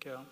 Dankjewel.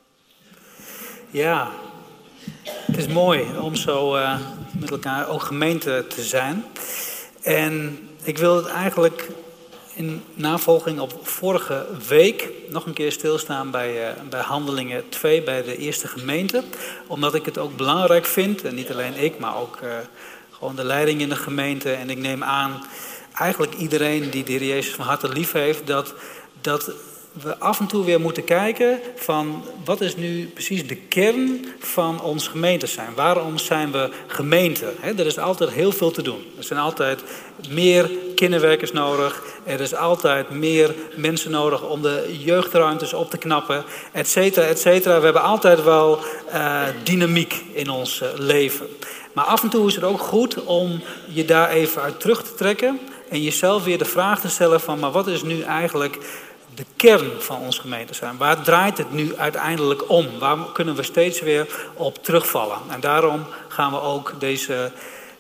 Ja, het is mooi om zo met elkaar ook gemeente te zijn. En ik wil het eigenlijk in navolging op vorige week nog een keer stilstaan bij Handelingen 2, bij de eerste gemeente. Omdat ik het ook belangrijk vind, en niet alleen ik, maar ook gewoon de leiding in de gemeente. En ik neem aan, eigenlijk iedereen die de Heer Jezus van harte lief heeft, dat we af en toe weer moeten kijken van wat is nu precies de kern van ons gemeente zijn. Waarom zijn we gemeente? Er is altijd heel veel te doen. Er zijn altijd meer kinderwerkers nodig. Er is altijd meer mensen nodig om de jeugdruimtes op te knappen, et cetera, et cetera. We hebben altijd wel dynamiek in ons leven. Maar af en toe is het ook goed om je daar even uit terug te trekken en jezelf weer de vraag te stellen van, maar wat is nu eigenlijk de kern van onze gemeente zijn? Waar draait het nu uiteindelijk om? Waar kunnen we steeds weer op terugvallen? En daarom gaan we ook deze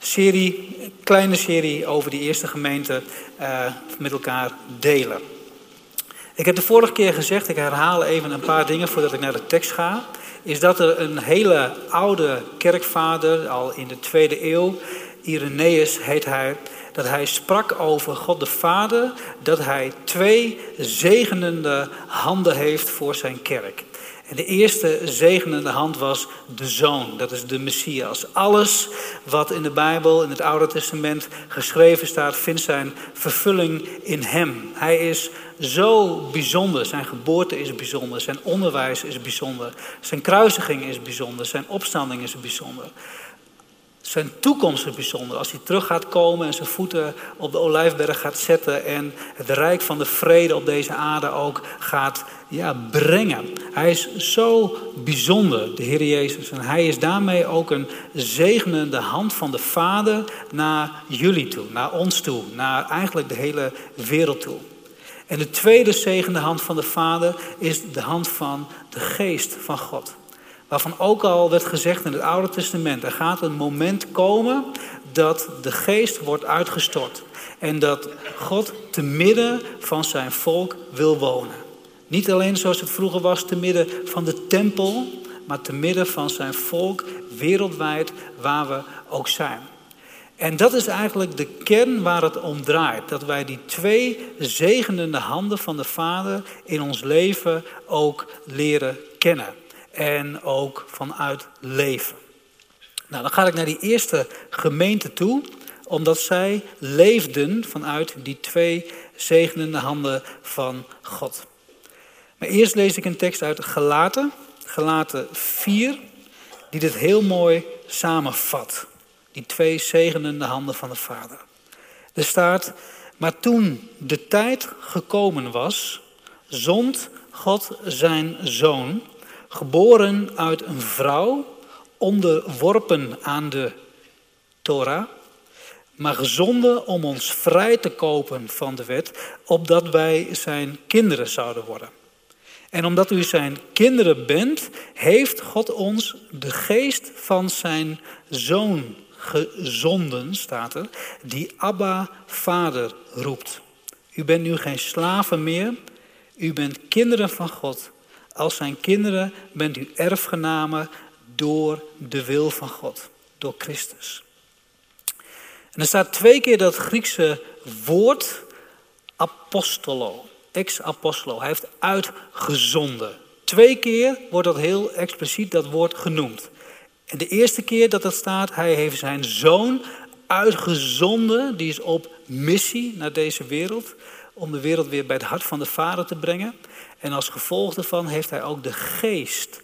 kleine serie over die eerste gemeente met elkaar delen. Ik heb de vorige keer gezegd, ik herhaal even een paar dingen voordat ik naar de tekst ga, is dat er een hele oude kerkvader, al in de 2e eeuw, Irenaeus heet hij, dat hij sprak over God de Vader, dat hij 2 zegenende handen heeft voor zijn kerk. En de eerste zegenende hand was de Zoon, dat is de Messias. Alles wat in de Bijbel, in het Oude Testament geschreven staat, vindt zijn vervulling in hem. Hij is zo bijzonder, zijn geboorte is bijzonder, zijn onderwijs is bijzonder, zijn kruisiging is bijzonder, zijn opstanding is bijzonder. Zijn toekomst is bijzonder. Als hij terug gaat komen en zijn voeten op de Olijfberg gaat zetten en het rijk van de vrede op deze aarde ook gaat brengen. Hij is zo bijzonder, de Heer Jezus. En hij is daarmee ook een zegenende hand van de Vader naar jullie toe, naar ons toe, naar eigenlijk de hele wereld toe. En de tweede zegende hand van de Vader is de hand van de Geest van God. Waarvan ook al werd gezegd in het Oude Testament, er gaat een moment komen dat de Geest wordt uitgestort. En dat God te midden van zijn volk wil wonen. Niet alleen zoals het vroeger was, te midden van de tempel, maar te midden van zijn volk wereldwijd waar we ook zijn. En dat is eigenlijk de kern waar het om draait. Dat wij die 2 zegenende handen van de Vader in ons leven ook leren kennen. En ook vanuit leven. Nou, dan ga ik naar die eerste gemeente toe, omdat zij leefden vanuit die 2 zegenende handen van God. Maar eerst lees ik een tekst uit Galaten 4, die dit heel mooi samenvat. Die 2 zegenende handen van de Vader. Er staat, maar toen de tijd gekomen was, zond God zijn Zoon, geboren uit een vrouw, onderworpen aan de Torah, maar gezonden om ons vrij te kopen van de wet, opdat wij zijn kinderen zouden worden. En omdat u zijn kinderen bent, heeft God ons de geest van zijn Zoon gezonden, staat er, die Abba, Vader roept. U bent nu geen slaven meer, u bent kinderen van God. Als zijn kinderen bent u erfgenamen door de wil van God, door Christus. En er staat 2 keer dat Griekse woord apostolo, ex-apostolo. Hij heeft uitgezonden. 2 keer wordt dat heel expliciet dat woord genoemd. En de eerste keer dat dat staat, hij heeft zijn Zoon uitgezonden. Die is op missie naar deze wereld, om de wereld weer bij het hart van de Vader te brengen. En als gevolg daarvan heeft hij ook de Geest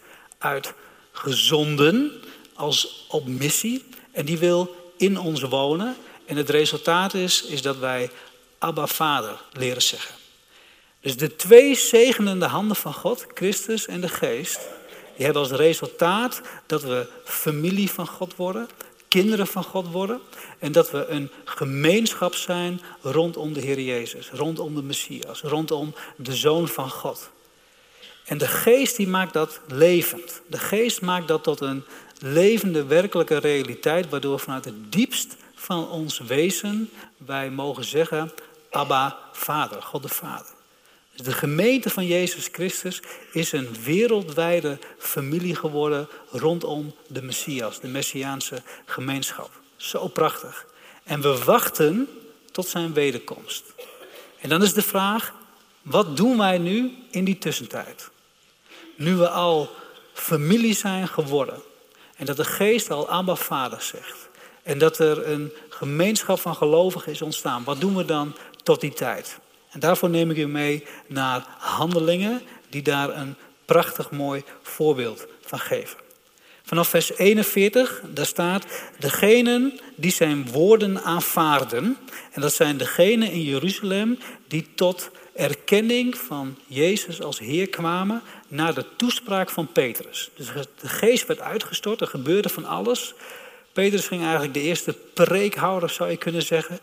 uitgezonden als op missie. En die wil in ons wonen. En het resultaat is dat wij Abba Vader leren zeggen. Dus de 2 zegenende handen van God, Christus en de Geest, die hebben als resultaat dat we familie van God worden, kinderen van God worden. En dat we een gemeenschap zijn rondom de Heer Jezus, rondom de Messias, rondom de Zoon van God. En de Geest die maakt dat levend. De Geest maakt dat tot een levende, werkelijke realiteit, waardoor vanuit het diepst van ons wezen wij mogen zeggen, Abba, Vader, God de Vader. Dus de gemeente van Jezus Christus is een wereldwijde familie geworden rondom de Messias, de Messiaanse gemeenschap. Zo prachtig. En we wachten tot zijn wederkomst. En dan is de vraag, wat doen wij nu in die tussentijd? Nu we al familie zijn geworden. En dat de geest al Abba Vader zegt. En dat er een gemeenschap van gelovigen is ontstaan. Wat doen we dan tot die tijd? En daarvoor neem ik u mee naar Handelingen, die daar een prachtig mooi voorbeeld van geven. Vanaf vers 41, daar staat, degenen die zijn woorden aanvaarden. En dat zijn degenen in Jeruzalem die tot erkenning van Jezus als Heer kwamen na de toespraak van Petrus. Dus de geest werd uitgestort, er gebeurde van alles. Petrus ging eigenlijk de eerste preek houden, zou je kunnen zeggen.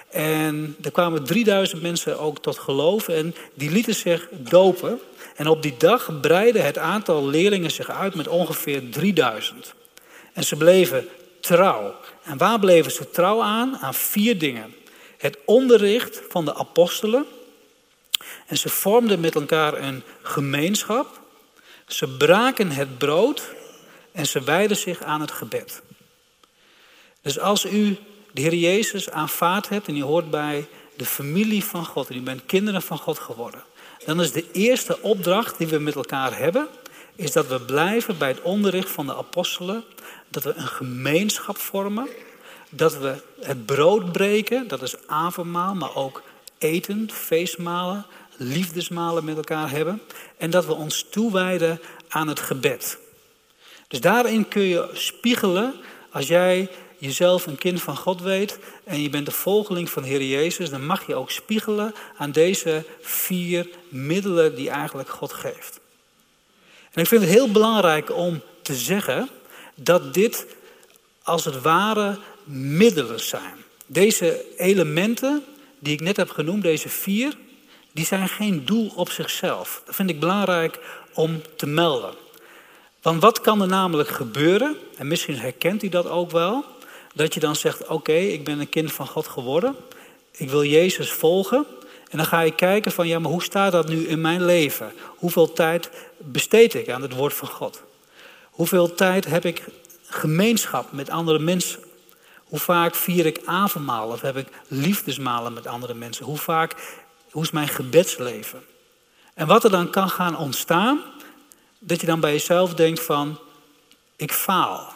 En er kwamen 3000 mensen ook tot geloof en die lieten zich dopen. En op die dag breidde het aantal leerlingen zich uit met ongeveer 3000. En ze bleven trouw. En waar bleven ze trouw aan? Aan 4 dingen. Het onderricht van de apostelen. En ze vormden met elkaar een gemeenschap. Ze braken het brood en ze wijden zich aan het gebed. Dus als u de Heer Jezus aanvaard hebt en u hoort bij de familie van God en u bent kinderen van God geworden, dan is de eerste opdracht die we met elkaar hebben, is dat we blijven bij het onderricht van de apostelen, dat we een gemeenschap vormen, dat we het brood breken, dat is avondmaal, maar ook eten, feestmalen, liefdesmalen met elkaar hebben en dat we ons toewijden aan het gebed. Dus daarin kun je spiegelen, als jij jezelf een kind van God weet en je bent de volgeling van de Heer Jezus, dan mag je ook spiegelen aan deze 4 middelen die eigenlijk God geeft. En ik vind het heel belangrijk om te zeggen dat dit als het ware middelen zijn. Deze elementen die ik net heb genoemd, deze 4, die zijn geen doel op zichzelf. Dat vind ik belangrijk om te melden. Want wat kan er namelijk gebeuren, en misschien herkent u dat ook wel, dat je dan zegt, oké, ik ben een kind van God geworden. Ik wil Jezus volgen. En dan ga je kijken van, ja, maar hoe staat dat nu in mijn leven? Hoeveel tijd besteed ik aan het woord van God? Hoeveel tijd heb ik gemeenschap met andere mensen? Hoe vaak vier ik avondmalen of heb ik liefdesmalen met andere mensen? Hoe is mijn gebedsleven? En wat er dan kan gaan ontstaan, dat je dan bij jezelf denkt van, ik faal.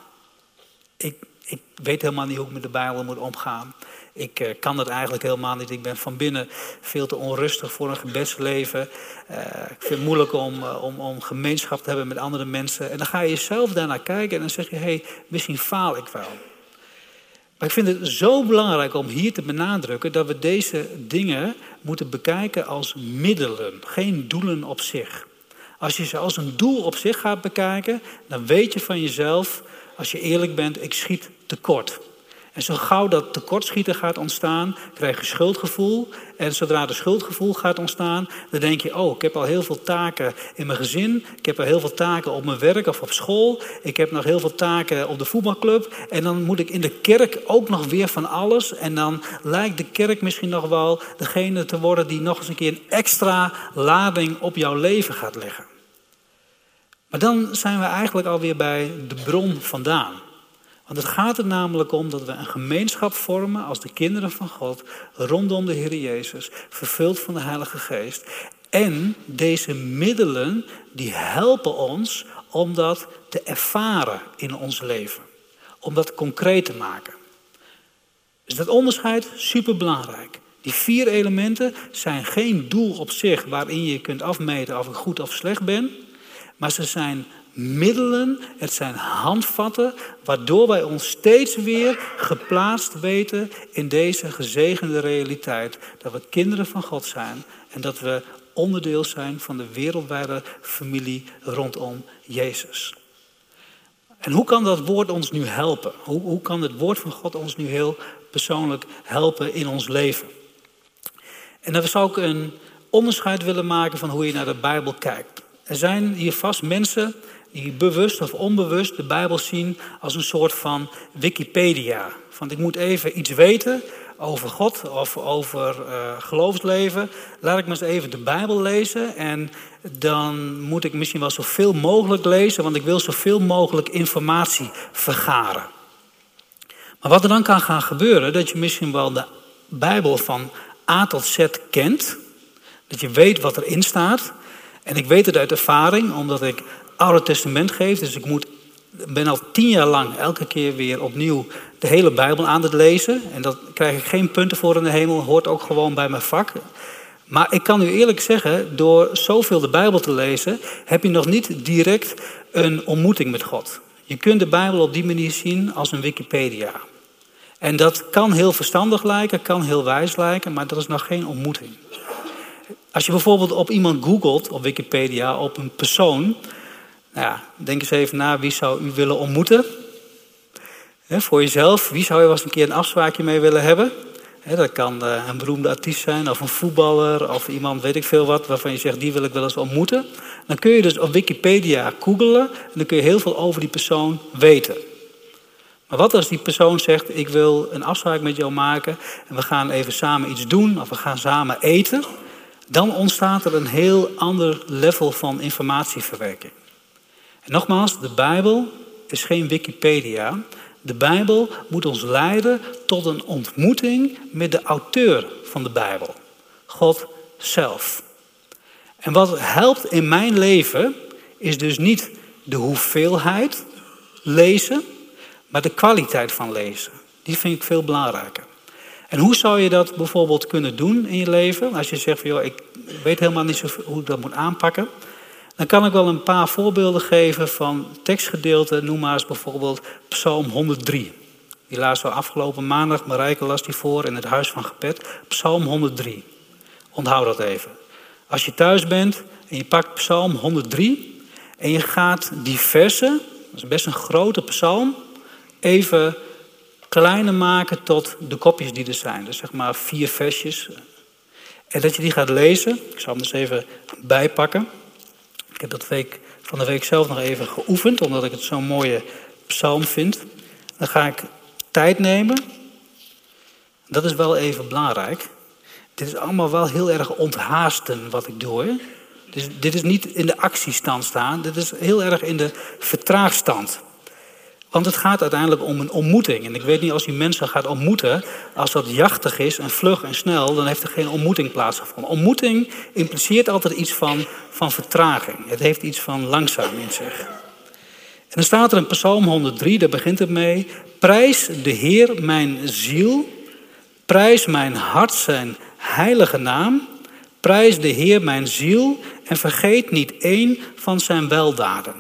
Ik weet helemaal niet hoe ik met de Bijbel moet omgaan. Ik kan dat eigenlijk helemaal niet. Ik ben van binnen veel te onrustig voor een gebedsleven. Ik vind het moeilijk om gemeenschap te hebben met andere mensen. En dan ga je jezelf daarnaar kijken en dan zeg je, hey, misschien faal ik wel. Maar ik vind het zo belangrijk om hier te benadrukken dat we deze dingen moeten bekijken als middelen, geen doelen op zich. Als je ze als een doel op zich gaat bekijken, dan weet je van jezelf, als je eerlijk bent, ik schiet tekort. En zo gauw dat tekortschieten gaat ontstaan, krijg je schuldgevoel. En zodra er schuldgevoel gaat ontstaan, dan denk je, oh, ik heb al heel veel taken in mijn gezin. Ik heb al heel veel taken op mijn werk of op school. Ik heb nog heel veel taken op de voetbalclub. En dan moet ik in de kerk ook nog weer van alles. En dan lijkt de kerk misschien nog wel degene te worden die nog eens een keer een extra lading op jouw leven gaat leggen. Maar dan zijn we eigenlijk alweer bij de bron vandaan. Want het gaat er namelijk om dat we een gemeenschap vormen als de kinderen van God, rondom de Heer Jezus, vervuld van de Heilige Geest. En deze middelen, die helpen ons om dat te ervaren in ons leven. Om dat concreet te maken. Dus dat onderscheid, superbelangrijk. Die 4 elementen zijn geen doel op zich waarin je kunt afmeten of ik goed of slecht ben. Maar ze zijn middelen, het zijn handvatten, waardoor wij ons steeds weer geplaatst weten in deze gezegende realiteit. Dat we kinderen van God zijn en dat we onderdeel zijn van de wereldwijde familie rondom Jezus. En hoe kan dat woord ons nu helpen? Hoe kan het woord van God ons nu heel persoonlijk helpen in ons leven? En dan zou ik een onderscheid willen maken van hoe je naar de Bijbel kijkt. Er zijn hier vast mensen die bewust of onbewust de Bijbel zien als een soort van Wikipedia. Van ik moet even iets weten over God of over geloofsleven. Laat ik maar eens even de Bijbel lezen. En dan moet ik misschien wel zoveel mogelijk lezen, want ik wil zoveel mogelijk informatie vergaren. Maar wat er dan kan gaan gebeuren, dat je misschien wel de Bijbel van A tot Z kent. Dat je weet wat erin staat. En ik weet het uit ervaring, omdat ik Oude Testament geef. Dus ik ben al 10 jaar lang elke keer weer opnieuw de hele Bijbel aan het lezen. En daar krijg ik geen punten voor in de hemel, hoort ook gewoon bij mijn vak. Maar ik kan u eerlijk zeggen, door zoveel de Bijbel te lezen, heb je nog niet direct een ontmoeting met God. Je kunt de Bijbel op die manier zien als een Wikipedia. En dat kan heel verstandig lijken, kan heel wijs lijken, maar dat is nog geen ontmoeting. Als je bijvoorbeeld op iemand googelt, op Wikipedia, op een persoon. Nou ja, denk eens even na, wie zou u willen ontmoeten? Voor jezelf, wie zou je wel eens een keer een afspraakje mee willen hebben? Dat kan een beroemde artiest zijn, of een voetballer, of iemand, weet ik veel wat, waarvan je zegt, die wil ik wel eens ontmoeten. Dan kun je dus op Wikipedia googelen en dan kun je heel veel over die persoon weten. Maar wat als die persoon zegt, ik wil een afspraak met jou maken en we gaan even samen iets doen, of we gaan samen eten. Dan ontstaat er een heel ander level van informatieverwerking. En nogmaals, de Bijbel is geen Wikipedia. De Bijbel moet ons leiden tot een ontmoeting met de auteur van de Bijbel. God zelf. En wat helpt in mijn leven is dus niet de hoeveelheid lezen, maar de kwaliteit van lezen. Die vind ik veel belangrijker. En hoe zou je dat bijvoorbeeld kunnen doen in je leven? Als je zegt van, joh, ik weet helemaal niet zo hoe ik dat moet aanpakken. Dan kan ik wel een paar voorbeelden geven van tekstgedeelten. Noem maar eens bijvoorbeeld Psalm 103. Die lazen we afgelopen maandag. Marijke las die voor in het huis van gebed. Psalm 103. Onthoud dat even. Als je thuis bent en je pakt Psalm 103. En je gaat die versen, dat is best een grote psalm, even kleiner maken tot de kopjes die er zijn. Dus zeg maar 4 versjes. En dat je die gaat lezen. Ik zal hem dus even bijpakken. Ik heb dat van de week zelf nog even geoefend, omdat ik het zo'n mooie psalm vind. Dan ga ik tijd nemen. Dat is wel even belangrijk. Dit is allemaal wel heel erg onthaasten wat ik doe. Hè? Dus dit is niet in de actiestand staan. Dit is heel erg in de vertraagstand. Want het gaat uiteindelijk om een ontmoeting. En ik weet niet, als je mensen gaat ontmoeten, als dat jachtig is en vlug en snel, dan heeft er geen ontmoeting plaatsgevonden. Ontmoeting impliceert altijd iets van vertraging. Het heeft iets van langzaam in zich. En dan staat er in Psalm 103, daar begint het mee. Prijs de Heer mijn ziel, prijs mijn hart zijn heilige naam. Prijs de Heer mijn ziel en vergeet niet één van zijn weldaden.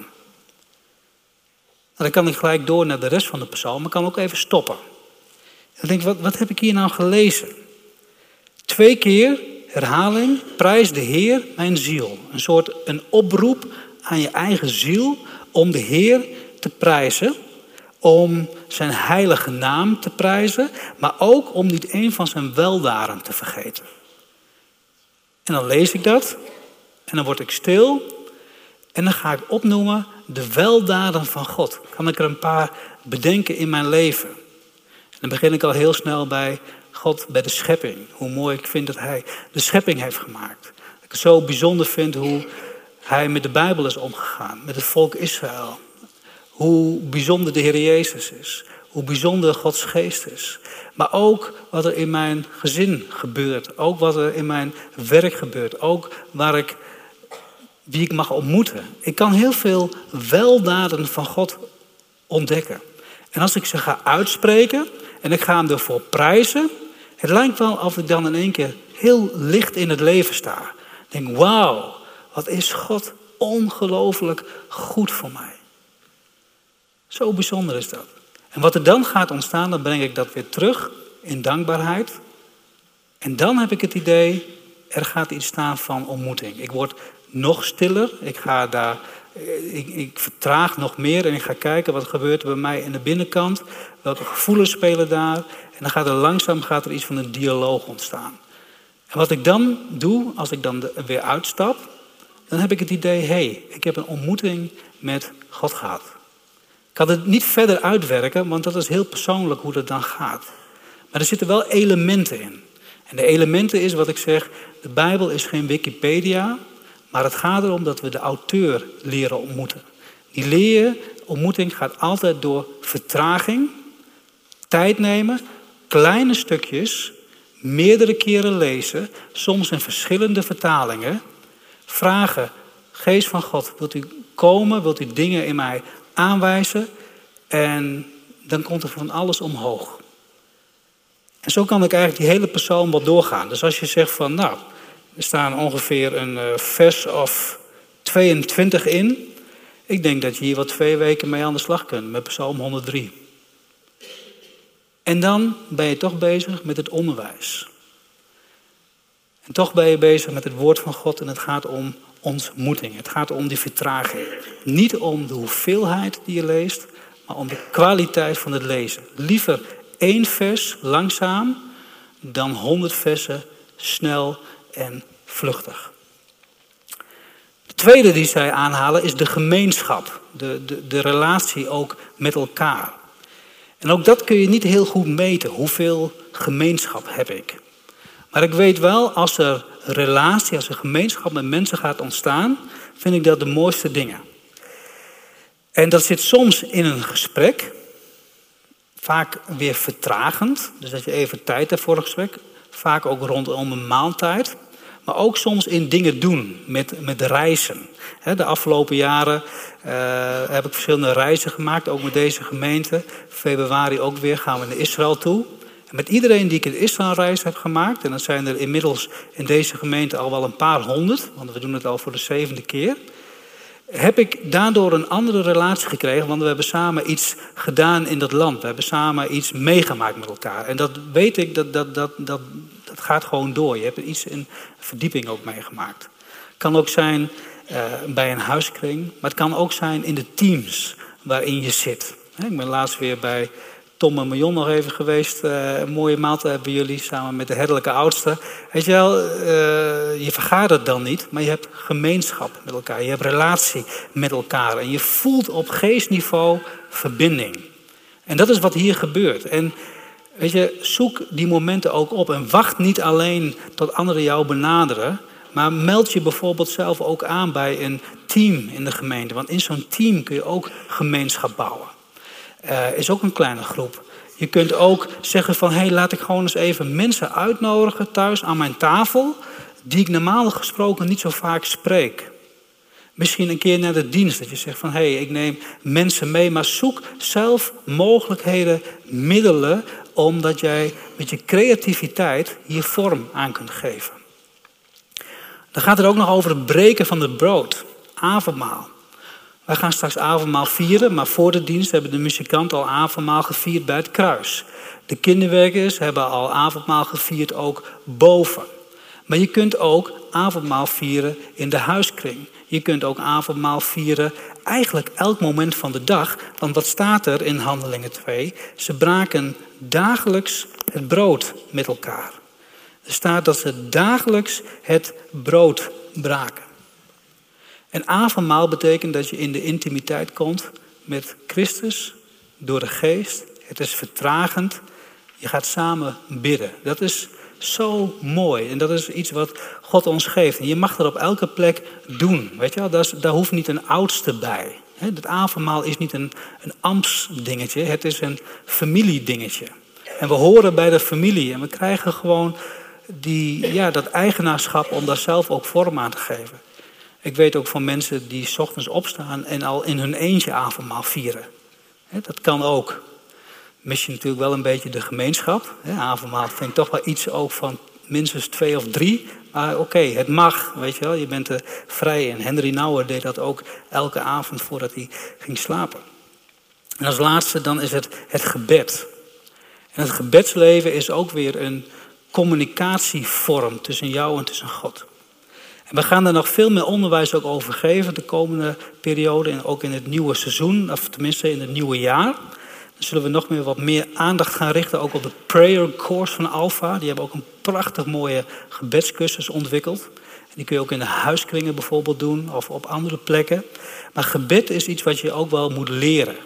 Dan kan ik gelijk door naar de rest van de psalm, maar kan ook even stoppen. En dan denk ik, wat heb ik hier nou gelezen? 2 keer herhaling, prijs de Heer mijn ziel. Een oproep aan je eigen ziel om de Heer te prijzen. Om zijn heilige naam te prijzen, maar ook om niet één van zijn weldaden te vergeten. En dan lees ik dat en dan word ik stil. En dan ga ik opnoemen de weldaden van God. Kan ik er een paar bedenken in mijn leven. En dan begin ik al heel snel bij God, bij de schepping. Hoe mooi ik vind dat hij de schepping heeft gemaakt. Dat ik het zo bijzonder vind hoe hij met de Bijbel is omgegaan. Met het volk Israël. Hoe bijzonder de Heer Jezus is. Hoe bijzonder Gods geest is. Maar ook wat er in mijn gezin gebeurt. Ook wat er in mijn werk gebeurt. Ook wie ik mag ontmoeten. Ik kan heel veel weldaden van God ontdekken. En als ik ze ga uitspreken en ik ga hem ervoor prijzen, het lijkt wel of ik dan in één keer heel licht in het leven sta. Ik denk, wauw, wat is God ongelooflijk goed voor mij. Zo bijzonder is dat. En wat er dan gaat ontstaan, dan breng ik dat weer terug in dankbaarheid. En dan heb ik het idee, er gaat iets staan van ontmoeting. Ik word nog stiller. Ik vertraag nog meer en ik ga kijken wat gebeurt er bij mij in de binnenkant. Welke gevoelens spelen daar. En dan langzaam gaat er iets van een dialoog ontstaan. En wat ik dan doe, als ik dan weer uitstap, dan heb ik het idee, ik heb een ontmoeting met God gehad. Ik kan het niet verder uitwerken, want dat is heel persoonlijk hoe dat dan gaat. Maar Maar er zitten wel elementen in. En de elementen is wat ik zeg, de Bijbel is geen Wikipedia, maar het gaat erom dat we de auteur leren ontmoeten. Die ontmoeting gaat altijd door vertraging, tijd nemen, kleine stukjes, meerdere keren lezen, soms in verschillende vertalingen. Vragen, Geest van God, wilt u komen, wilt u dingen in mij aanwijzen? En dan komt er van alles omhoog. En zo kan ik eigenlijk die hele psalm wat doorgaan. Dus als je zegt van, nou, er staan ongeveer een vers of 22 in. Ik denk dat je hier wat 2 weken mee aan de slag kunt met psalm 103. En dan ben je toch bezig met het onderwijs. En toch ben je bezig met het woord van God en het gaat om ontmoeting. Het gaat om die vertraging. Niet om de hoeveelheid die je leest, maar om de kwaliteit van het lezen. Liever 1 vers langzaam dan 100 versen snel en vluchtig. De tweede die zij aanhalen is de gemeenschap. De relatie ook met elkaar. En ook dat kun je niet heel goed meten. Hoeveel gemeenschap heb ik? Maar ik weet wel, als er relatie, als er gemeenschap met mensen gaat ontstaan, vind ik dat de mooiste dingen. En dat zit soms in een gesprek. Vaak weer vertragend. Dus dat je even tijd hebt voor een gesprek. Vaak ook rondom een maaltijd. Maar ook soms in dingen doen, met reizen. De afgelopen jaren heb ik verschillende reizen gemaakt, ook met deze gemeente. Februari ook weer gaan we naar Israël toe. En met iedereen die ik een Israëlreis heb gemaakt, en dat zijn er inmiddels in deze gemeente al wel een paar honderd, want we doen het al voor de 7e keer, heb ik daardoor een andere relatie gekregen, want we hebben samen iets gedaan in dat land. We hebben samen iets meegemaakt met elkaar. En dat weet ik, dat gaat gewoon door. Je hebt er iets in verdieping ook meegemaakt. Het kan ook zijn bij een huiskring, maar het kan ook zijn in de teams waarin je zit. Ik ben laatst weer bij Tom en Marion nog even geweest. Een mooie maaltijd hebben jullie samen met de herderlijke oudste. Weet je wel, je vergadert dan niet, maar je hebt gemeenschap met elkaar. Je hebt relatie met elkaar. En je voelt op geestniveau verbinding. En dat is wat hier gebeurt. En weet je, zoek die momenten ook op. En wacht niet alleen tot anderen jou benaderen. Maar meld je bijvoorbeeld zelf ook aan bij een team in de gemeente. Want in zo'n team kun je ook gemeenschap bouwen. Is ook een kleine groep. Je kunt ook zeggen van, hey, laat ik gewoon eens even mensen uitnodigen thuis aan mijn tafel, die ik normaal gesproken niet zo vaak spreek. Misschien een keer naar de dienst, dat je zegt van, hey, ik neem mensen mee, maar zoek zelf mogelijkheden, middelen, omdat jij met je creativiteit hier vorm aan kunt geven. Dan gaat het ook nog over het breken van het brood, avondmaal. Wij gaan straks avondmaal vieren, maar voor de dienst hebben de muzikanten al avondmaal gevierd bij het kruis. De kinderwerkers hebben al avondmaal gevierd ook boven. Maar je kunt ook avondmaal vieren in de huiskring. Je kunt ook avondmaal vieren eigenlijk elk moment van de dag. Want wat staat er in Handelingen 2? Ze braken dagelijks het brood met elkaar. Er staat dat ze dagelijks het brood braken. En avondmaal betekent dat je in de intimiteit komt met Christus door de geest. Het is vertragend. Je gaat samen bidden. Dat is zo mooi. En dat is iets wat God ons geeft. En je mag dat op elke plek doen. Weet je wel? Daar hoeft niet een oudste bij. Het avondmaal is niet een ambtsdingetje. Het is een familiedingetje. En we horen bij de familie. En we krijgen gewoon dat eigenaarschap om daar zelf ook vorm aan te geven. Ik weet ook van mensen die 's ochtends opstaan en al in hun eentje avondmaal vieren. Dat kan ook. Mis je natuurlijk wel een beetje de gemeenschap. Avondmaal vind ik toch wel iets ook van minstens 2 of 3. Maar oké, het mag, weet je wel. Je bent er vrij. En Henry Nouwen deed dat ook elke avond voordat hij ging slapen. En als laatste dan is het gebed. En het gebedsleven is ook weer een communicatievorm tussen jou en tussen God. En we gaan daar nog veel meer onderwijs ook over geven de komende periode. En ook in het nieuwe seizoen, of tenminste in het nieuwe jaar. Dan zullen we nog wat meer aandacht gaan richten. Ook op de prayer course van Alpha. Die hebben ook een prachtig mooie gebedscursus ontwikkeld. En die kun je ook in de huiskringen bijvoorbeeld doen. Of op andere plekken. Maar gebed is iets wat je ook wel moet leren.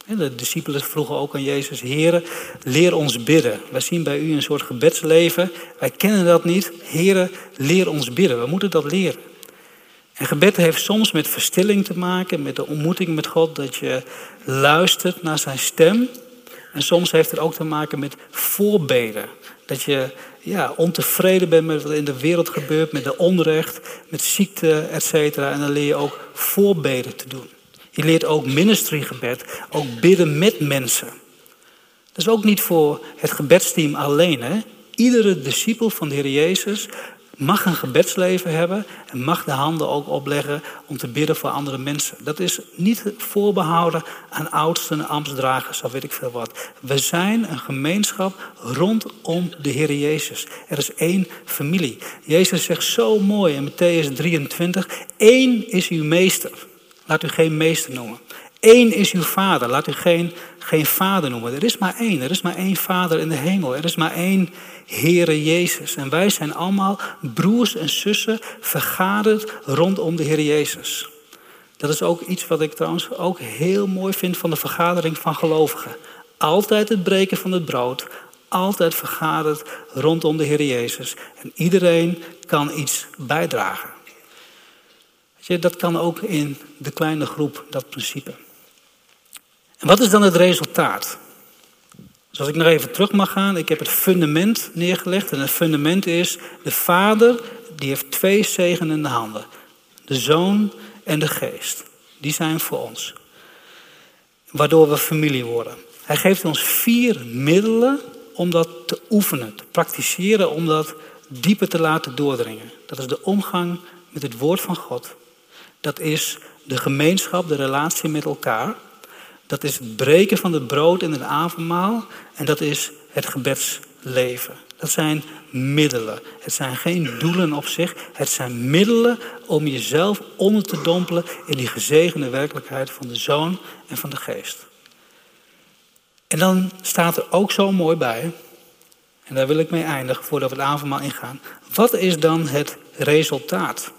De discipelen vroegen ook aan Jezus: Heere, leer ons bidden. Wij zien bij u een soort gebedsleven. Wij kennen dat niet. Heere, leer ons bidden. We moeten dat leren. En gebed heeft soms met verstilling te maken, met de ontmoeting met God, dat je luistert naar zijn stem. En soms heeft het ook te maken met voorbeden. Dat je ontevreden bent met wat in de wereld gebeurt, met de onrecht, met ziekte, et cetera. En dan leer je ook voorbeden te doen. Je leert ook ministrygebed, ook bidden met mensen. Dat is ook niet voor het gebedsteam alleen. Hè? Iedere discipel van de Heer Jezus mag een gebedsleven hebben en mag de handen ook opleggen om te bidden voor andere mensen. Dat is niet voorbehouden aan oudsten, ambtsdragers of weet ik veel wat. We zijn een gemeenschap rondom de Heer Jezus. Er is één familie. Jezus zegt zo mooi in Mattheüs 23, één is uw meester. Laat u geen meester noemen. Eén is uw vader. Laat u geen vader noemen. Er is maar één. Er is maar één vader in de hemel. Er is maar één Heere Jezus. En wij zijn allemaal broers en zussen vergaderd rondom de Heer Jezus. Dat is ook iets wat ik trouwens ook heel mooi vind van de vergadering van gelovigen. Altijd het breken van het brood. Altijd vergaderd rondom de Heer Jezus. En iedereen kan iets bijdragen. Dat kan ook in de kleine groep, dat principe. En wat is dan het resultaat? Dus als ik nog even terug mag gaan, ik heb het fundament neergelegd. En het fundament is, de Vader die heeft twee zegenende handen. De Zoon en de Geest. Die zijn voor ons. Waardoor we familie worden. Hij geeft ons 4 middelen om dat te oefenen, te praktiseren, om dat dieper te laten doordringen. Dat is de omgang met het woord van God. Dat is de gemeenschap, de relatie met elkaar. Dat is het breken van het brood in het avondmaal. En dat is het gebedsleven. Dat zijn middelen. Het zijn geen doelen op zich. Het zijn middelen om jezelf onder te dompelen in die gezegende werkelijkheid van de Zoon en van de Geest. En dan staat er ook zo mooi bij, en daar wil ik mee eindigen voordat we het avondmaal ingaan. Wat is dan het resultaat?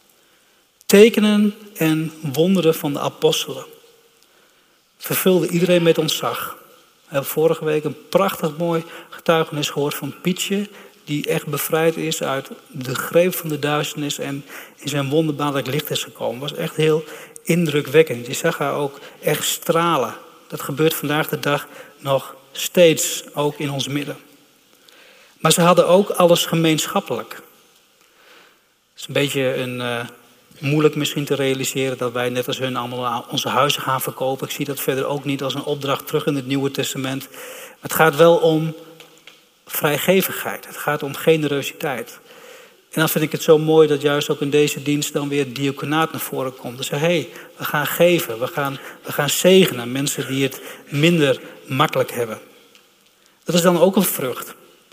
Tekenen en wonderen van de apostelen. Vervulde iedereen met ontzag. We hebben vorige week een prachtig mooi getuigenis gehoord van Pietje, die echt bevrijd is uit de greep van de duisternis en in zijn wonderbaarlijk licht is gekomen. Het was echt heel indrukwekkend. Je zag haar ook echt stralen. Dat gebeurt vandaag de dag nog steeds, ook in ons midden. Maar ze hadden ook alles gemeenschappelijk. Het is een beetje moeilijk misschien te realiseren dat wij net als hun allemaal onze huizen gaan verkopen. Ik zie dat verder ook niet als een opdracht terug in het Nieuwe Testament. Maar het gaat wel om vrijgevigheid. Het gaat om generositeit. En dan vind ik het zo mooi dat juist ook in deze dienst dan weer het diaconaat naar voren komt. Dus we gaan geven, we gaan zegenen mensen die het minder makkelijk hebben. Dat is dan ook een vrucht.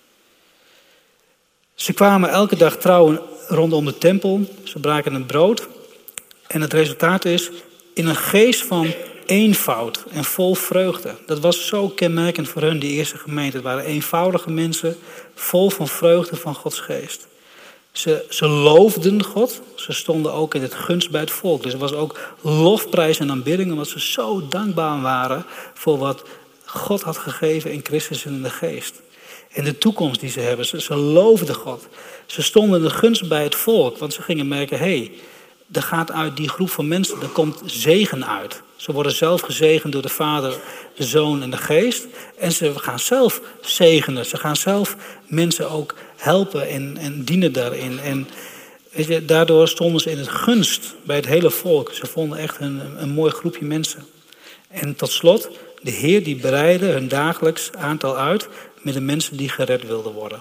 Ze kwamen elke dag trouw rondom de tempel. Ze braken een brood. En het resultaat is in een geest van eenvoud en vol vreugde. Dat was zo kenmerkend voor hun, die eerste gemeente. Het waren eenvoudige mensen, vol van vreugde van Gods geest. Ze loofden God. Ze stonden ook in het gunst bij het volk. Dus er was ook lofprijs en aanbidding, omdat ze zo dankbaar waren voor wat God had gegeven in Christus en in de geest. En de toekomst die ze hebben. Ze loofden God. Ze stonden in de gunst bij het volk. Want ze gingen merken, er gaat uit die groep van mensen, er komt zegen uit. Ze worden zelf gezegend door de Vader, de Zoon en de Geest. En ze gaan zelf zegenen. Ze gaan zelf mensen ook helpen en dienen daarin. En daardoor stonden ze in het gunst bij het hele volk. Ze vonden echt een mooi groepje mensen. En tot slot, de Heer die breidde hun dagelijks aantal uit met de mensen die gered wilden worden.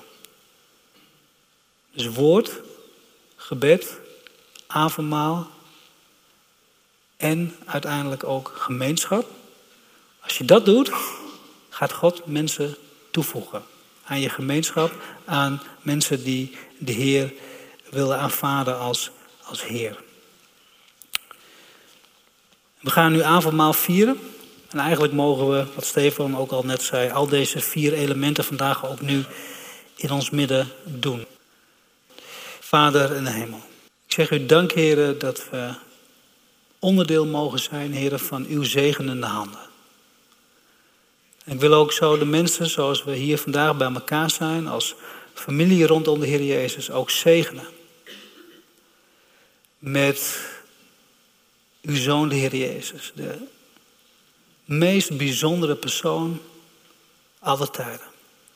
Dus woord, gebed, avondmaal en uiteindelijk ook gemeenschap. Als je dat doet, gaat God mensen toevoegen aan je gemeenschap, aan mensen die de Heer willen aanvaarden als Heer. We gaan nu avondmaal vieren. En eigenlijk mogen we, wat Stefan ook al net zei, al deze 4 elementen vandaag ook nu in ons midden doen. Vader in de hemel. Ik zeg u dank, Heer, dat we onderdeel mogen zijn, Heer, van uw zegenende handen. En ik wil ook zo de mensen zoals we hier vandaag bij elkaar zijn, als familie rondom de Heer Jezus, ook zegenen. Met uw Zoon, de Heer Jezus. De meest bijzondere persoon aller tijden.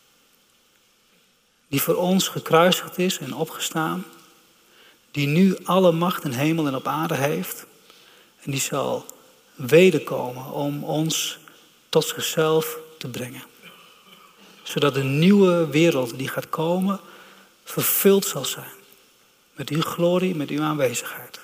Die voor ons gekruisigd is en opgestaan. Die nu alle macht in hemel en op aarde heeft. En die zal wederkomen om ons tot zichzelf te brengen. Zodat de nieuwe wereld die gaat komen vervuld zal zijn. Met uw glorie, met uw aanwezigheid.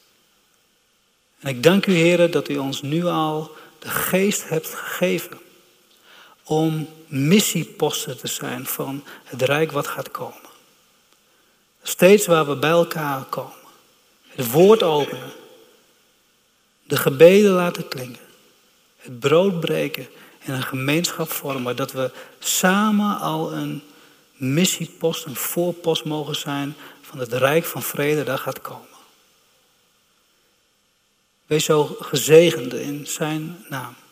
En ik dank u, Heer, dat u ons nu al de geest hebt gegeven. Om missieposten te zijn van het rijk wat gaat komen. Steeds waar we bij elkaar komen. Het woord openen. De gebeden laten klinken. Het brood breken en een gemeenschap vormen. Dat we samen al een missiepost, een voorpost mogen zijn van het rijk van vrede dat gaat komen. Wees zo gezegend in zijn naam.